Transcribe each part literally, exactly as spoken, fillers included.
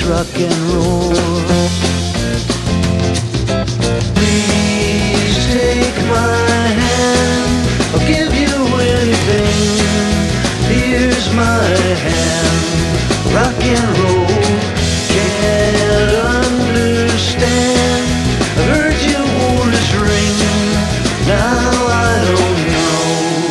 rock and roll. Please take my hand, I'll give you anything. Here's my hand, rock and roll. Can't understand, I heard you want this ring, now I don't know.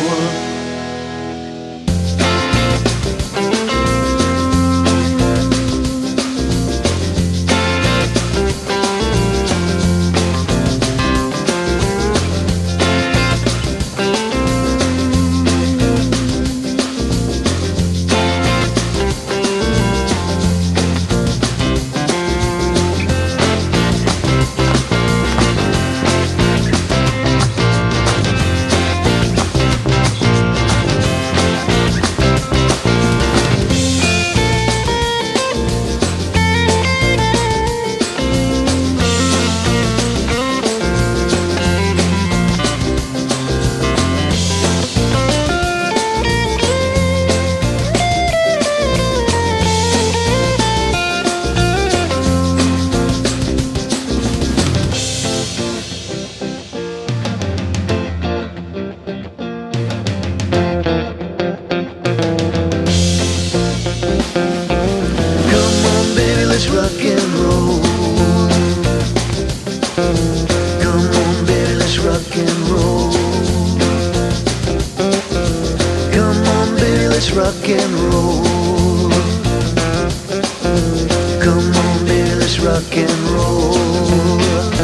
Let's rock and roll. Come on, baby, let's rock and roll. Come on, baby, let's rock and roll. Come on, baby, let's rock and roll.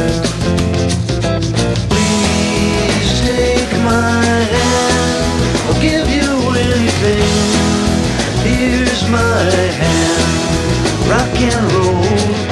Please take my hand, I'll give you anything. Here's my hand, rock and roll.